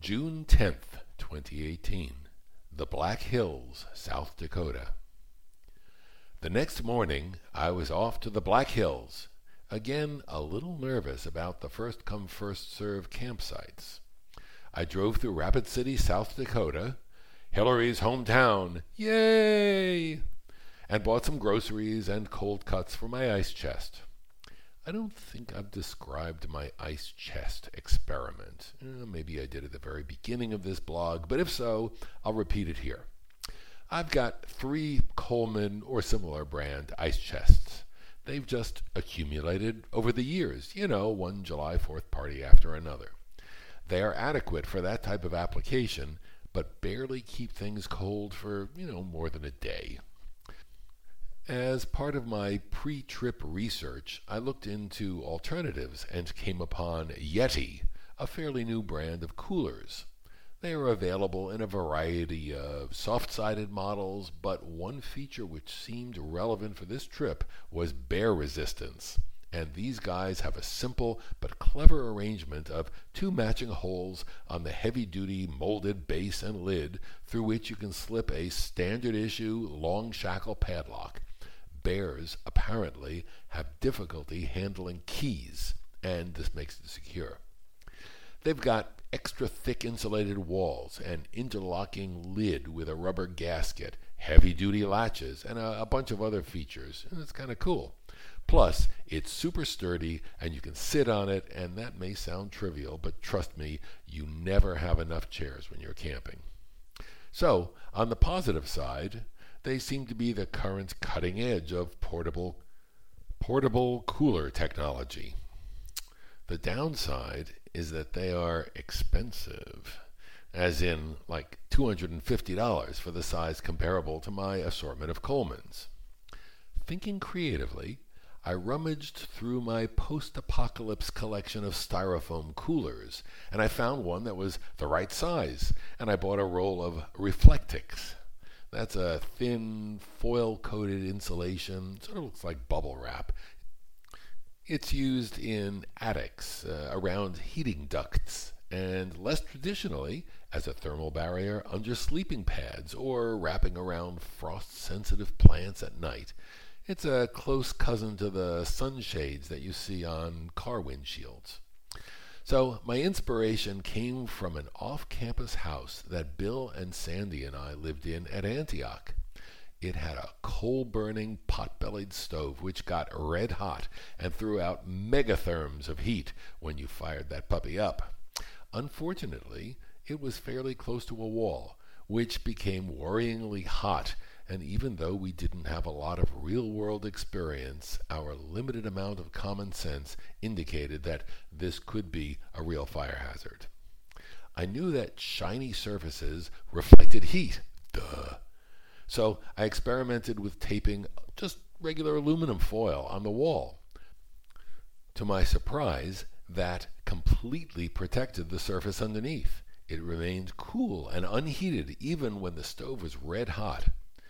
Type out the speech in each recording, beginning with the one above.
June 10th, 2018. The Black Hills, South Dakota. The next morning, I was off to the Black Hills, again a little nervous about the first-come, first-served campsites. I drove through Rapid City, South Dakota, Hillary's hometown, yay! And bought some groceries and cold cuts for my ice chest. I don't think I've described my ice chest experiment. Maybe I did at the very beginning of this blog, but if so, I'll repeat it here. I've got 3 Coleman or similar brand ice chests. They've just accumulated over the years, one July 4th party after another. They are adequate for that type of application, but barely keep things cold for, more than a day. As part of my pre-trip research, I looked into alternatives and came upon Yeti, a fairly new brand of coolers. They are available in a variety of soft-sided models, but one feature which seemed relevant for this trip was bear resistance. And these guys have a simple but clever arrangement of 2 matching holes on the heavy-duty molded base and lid through which you can slip a standard-issue long shackle padlock. Bears apparently have difficulty handling keys, and this makes it secure. They've got extra thick insulated walls, an interlocking lid with a rubber gasket, heavy-duty latches, and a bunch of other features, and it's kind of cool. Plus, it's super sturdy, and you can sit on it, and that may sound trivial, but trust me, you never have enough chairs when you're camping. So, on the positive side, they seem to be the current cutting edge of portable cooler technology. The downside is that they are expensive, as in like $250 for the size comparable to my assortment of Colemans. Thinking creatively, I rummaged through my post-apocalypse collection of styrofoam coolers, and I found one that was the right size, and I bought a roll of Reflectix. That's a thin, foil-coated insulation, sort of looks like bubble wrap. It's used in attics, around heating ducts, and less traditionally as a thermal barrier under sleeping pads or wrapping around frost-sensitive plants at night. It's a close cousin to the sunshades that you see on car windshields. So my inspiration came from an off-campus house that Bill and Sandy and I lived in at Antioch. It had a coal-burning, pot-bellied stove which got red hot and threw out megatherms of heat when you fired that puppy up. Unfortunately, it was fairly close to a wall, which became worryingly hot, and even though we didn't have a lot of real-world experience, our limited amount of common sense indicated that this could be a real fire hazard. I knew that shiny surfaces reflected heat. Duh. So I experimented with taping just regular aluminum foil on the wall. To my surprise, that completely protected the surface underneath. It remained cool and unheated even when the stove was red hot.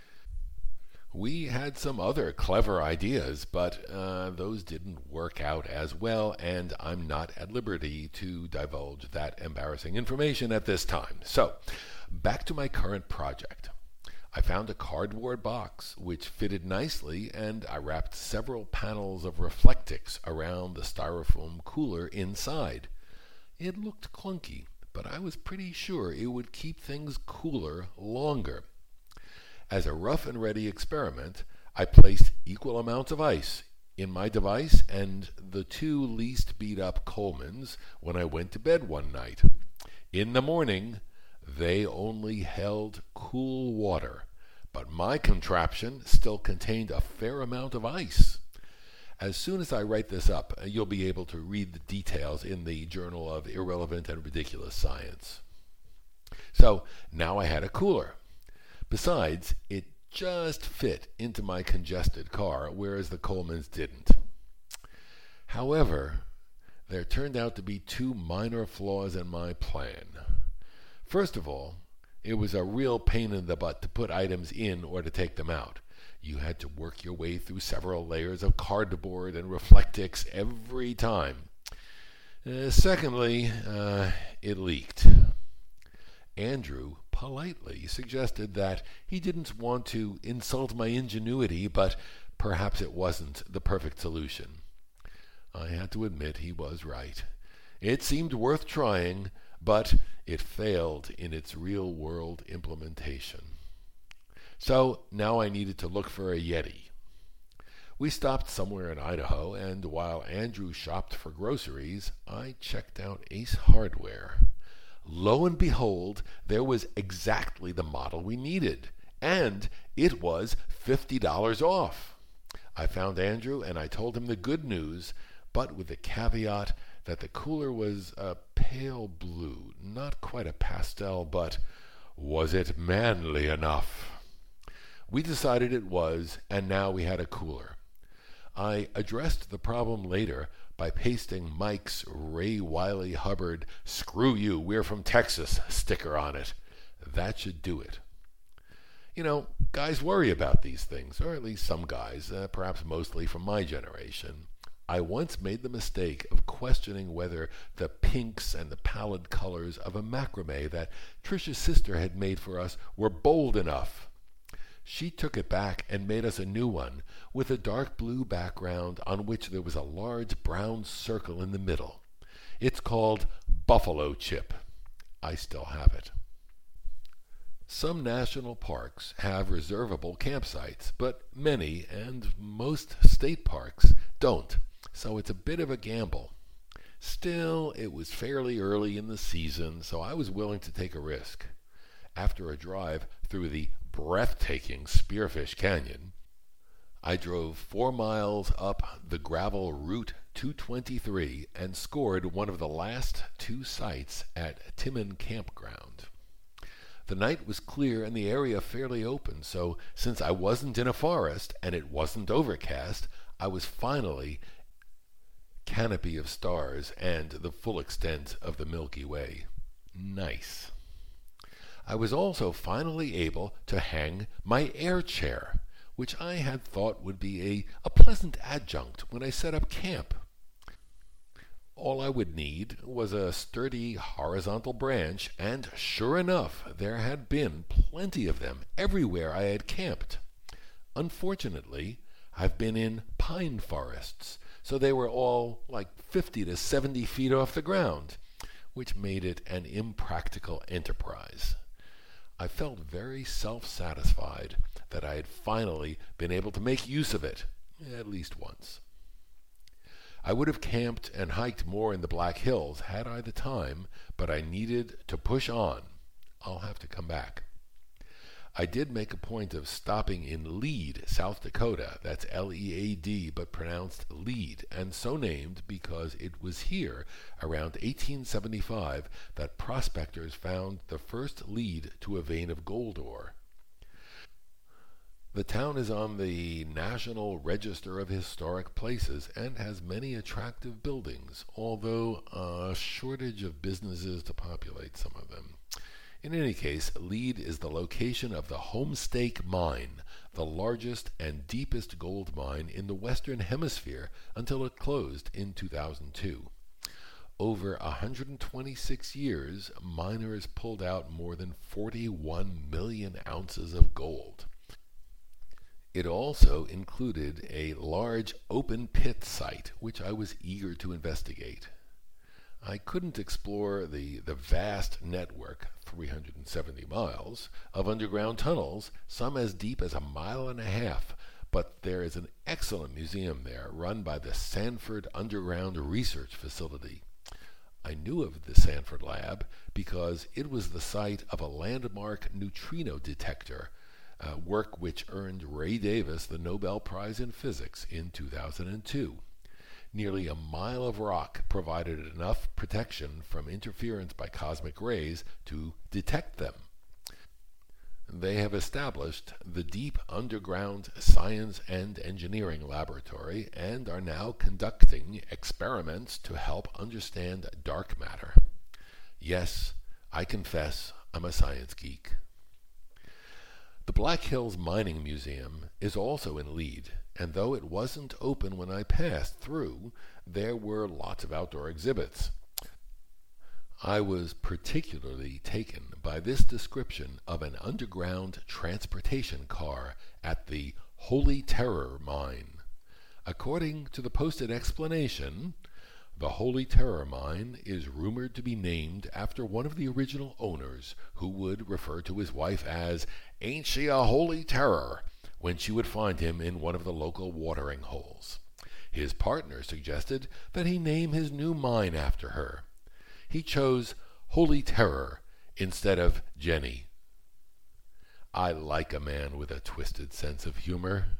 We had some other clever ideas, but those didn't work out as well, and I'm not at liberty to divulge that embarrassing information at this time. So, back to my current project. I found a cardboard box which fitted nicely, and I wrapped several panels of Reflectix around the styrofoam cooler inside. It looked clunky, but I was pretty sure it would keep things cooler longer. As a rough and ready experiment, I placed equal amounts of ice in my device and the 2 least beat up Colemans when I went to bed one night. In the morning, they only held cool water, but my contraption still contained a fair amount of ice. As soon as I write this up, you'll be able to read the details in the Journal of Irrelevant and Ridiculous Science. So now I had a cooler. Besides, it just fit into my congested car, whereas the Colemans didn't. However, there turned out to be 2 minor flaws in my plan. First of all, it was a real pain in the butt to put items in or to take them out. You had to work your way through several layers of cardboard and Reflectix every time. Secondly, it leaked. Andrew politely suggested that he didn't want to insult my ingenuity, but perhaps it wasn't the perfect solution. I had to admit he was right. It seemed worth trying, but it failed in its real-world implementation. So now I needed to look for a Yeti. We stopped somewhere in Idaho, and while Andrew shopped for groceries, I checked out Ace Hardware. Lo and behold, there was exactly the model we needed, and it was $50 off. I found Andrew and I told him the good news, but with the caveat that the cooler was a pale blue, not quite a pastel, but was it manly enough? We decided it was, and now we had a cooler. I addressed the problem later by pasting Mike's Ray Wiley Hubbard "Screw you, we're from Texas" sticker on it. That should do it. You know, guys worry about these things, or at least some guys, perhaps mostly from my generation. I once made the mistake of questioning whether the pinks and the pallid colors of a macrame that Trisha's sister had made for us were bold enough. She took it back and made us a new one with a dark blue background on which there was a large brown circle in the middle. It's called Buffalo Chip. I still have it. Some national parks have reservable campsites, but many and most state parks don't, so it's a bit of a gamble. Still, it was fairly early in the season, so I was willing to take a risk. After a drive through the breathtaking Spearfish Canyon, I drove 4 miles up the gravel Route 223 and scored one of the last 2 sites at Timon Campground. The night was clear and the area fairly open, so since I wasn't in a forest and it wasn't overcast, I was finally canopy of stars and the full extent of the Milky Way. Nice. I was also finally able to hang my air chair, which I had thought would be a pleasant adjunct when I set up camp. All I would need was a sturdy horizontal branch, and sure enough, there had been plenty of them everywhere I had camped. Unfortunately, I've been in pine forests, so they were all like 50 to 70 feet off the ground, which made it an impractical enterprise. I felt very self-satisfied that I had finally been able to make use of it, at least once. I would have camped and hiked more in the Black Hills had I the time, but I needed to push on. I'll have to come back. I did make a point of stopping in Lead, South Dakota. That's L-E-A-D, but pronounced Lead, and so named because it was here, around 1875, that prospectors found the first lead to a vein of gold ore. The town is on the National Register of Historic Places and has many attractive buildings, although a shortage of businesses to populate some of them. In any case, Lead is the location of the Homestake Mine, the largest and deepest gold mine in the Western Hemisphere until it closed in 2002. Over 126 years, miners pulled out more than 41 million ounces of gold. It also included a large open pit site, which I was eager to investigate. I couldn't explore the vast network, 370 miles, of underground tunnels, some as deep as 1.5 miles, but there is an excellent museum there run by the Sanford Underground Research Facility. I knew of the Sanford Lab because it was the site of a landmark neutrino detector, work which earned Ray Davis the Nobel Prize in Physics in 2002. Nearly 1 mile of rock provided enough protection from interference by cosmic rays to detect them. They have established the Deep Underground Science and Engineering Laboratory and are now conducting experiments to help understand dark matter. Yes, I confess I'm a science geek. The Black Hills Mining Museum is also in Lead, and though it wasn't open when I passed through, there were lots of outdoor exhibits. I was particularly taken by this description of an underground transportation car at the Holy Terror mine. According to the posted explanation, the Holy Terror mine is rumored to be named after one of the original owners, who would refer to his wife as "Ain't she a holy terror?" when she would find him in one of the local watering holes. His partner suggested that he name his new mine after her. He chose Holy Terror instead of Jenny. I like a man with a twisted sense of humor.